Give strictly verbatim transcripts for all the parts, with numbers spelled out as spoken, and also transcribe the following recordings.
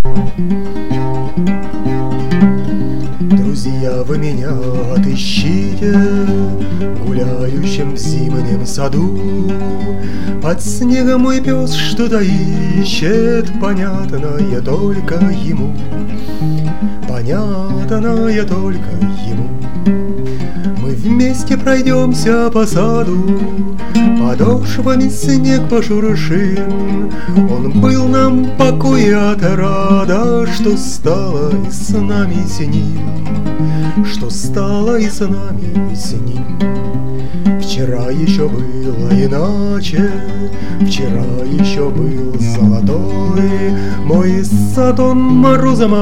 Друзья, вы меня отыщите гуляющим в зимнем саду. Под снегом мой пес что-то ищет, понятное только ему, понятное только ему. Мы вместе пройдемся по саду, подошвами снег пошуршим. Он был нам покой и отрада, что стало и с нами с ним, что стало и с нами и с ним. Вчера еще было иначе, вчера еще был золотой мой сад, он морозом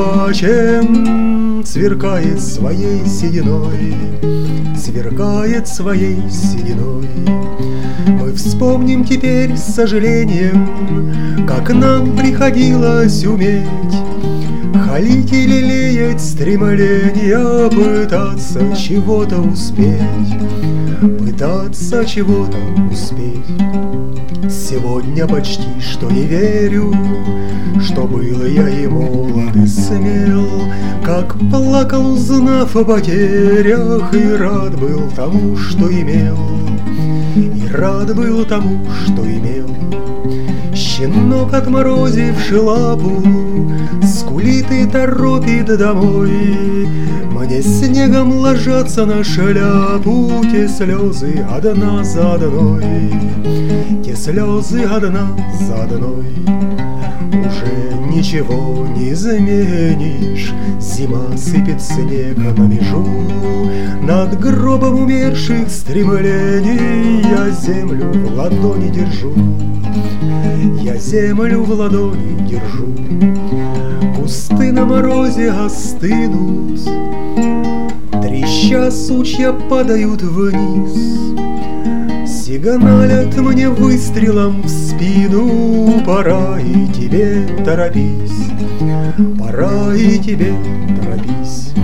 охвачен, сверкает своей сединой, сверкает своей сединой. Мы вспомним теперь с сожалением, как нам приходилось уметь халить и лелеять стремления, пытаться чего-то успеть, пытаться чего-то успеть. Сегодня почти что не верю, что был я и молод, и смел, как плакал, узнав о потерях, и рад был тому, что имел, и рад был тому, что имел. Щенок, отморозивший лапу, скулит и торопит домой. Мне снегом ложатся на шляпу те слезы одна за одной, те слезы одна за одной. Уже ничего не изменишь, зима сыпет снег на межу. Над гробом умерших стремлений я землю в ладони держу, я землю в ладони держу. Кусты на морозе остынут, треща сучья падают вниз, сигналят мне выстрелом в спину. Пора и тебе торопись, пора и тебе торопись.